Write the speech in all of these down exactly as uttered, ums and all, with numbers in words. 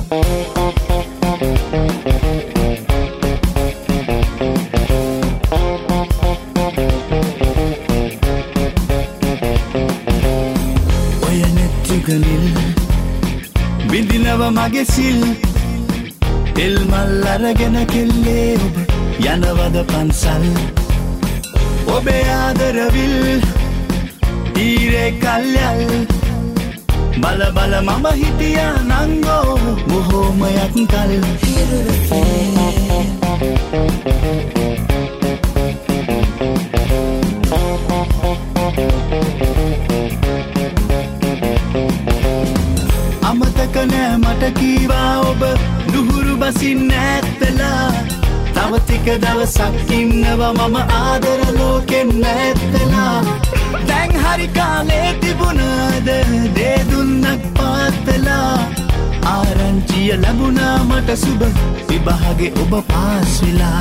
ඔය නැතිගලිල් බිඳිනව මගේ සිල් තෙල් මල් අරගෙන කෙල්ලේ ඔබ යනවද පන්සල් ඔබේ ආදරවිල් ඊරේ කල්යල් බල බල මම හිටියා නංගෝ බොහෝමයක් කල් අමතක නෑ මට කීවා ඔබ දුහුරු බසින් නැත්තලා තව ටික දවසක් ඉන්නවා මම ආදර ලෝකෙන් නැත්තලා දැන් හරි කාලේ තිබුණාද දේ දුන්නක් පාත්තලා ආරංචිය ලැබුණා මට සුබ විභාගේ ඔබ පාස් වෙලා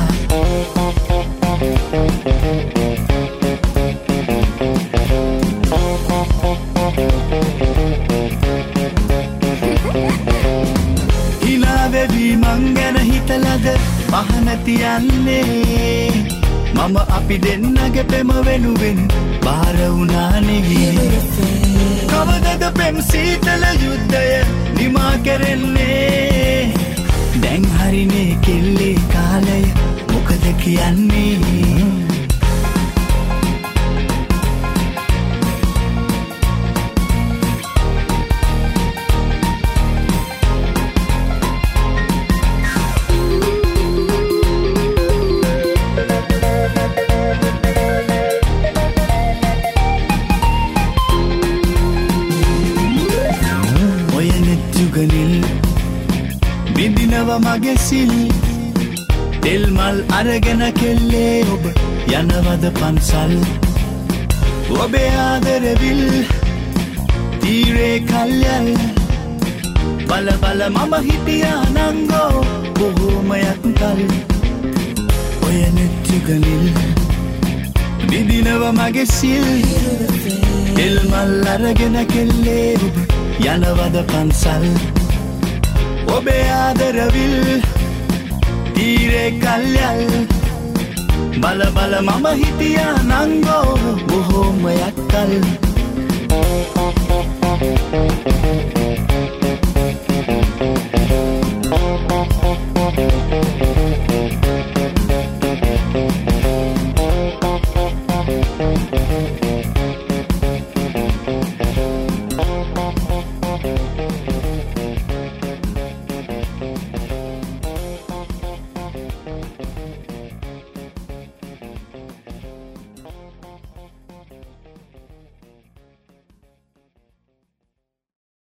හිනාවෙවි මං ගැන හිතලද පහන තියන්නේ මම අපි දෙන්නගේ පෙම වෙනුවෙන් බාර වුණානේ කවදද පෙම් සීතල යුද්ධය නිමා කරන්නේ දැන් හරිනේ කෙල්ලේ කාලය මොකද කියන්නේ බිඳිනව මගේ සිල් තෙල් මල් අරගෙන කෙල්ලේ ඔබ යනවද පන්සල් ඔබේ ආදරවිල් තීරේ කල්යල් බල බල මම හිටියා නංගෝ බොහෝමයක් කල් ඔය නැතිගලිල් බිඳිනව මගේ සිල් තෙල් මල් අරගෙන කෙල්ලේ ඔබ යනවද පන්සල් ඔබේ ආදරවිල් තීරේ කල්යල් බල බල මම හිටියා නංගෝ බොහෝමයක් කල්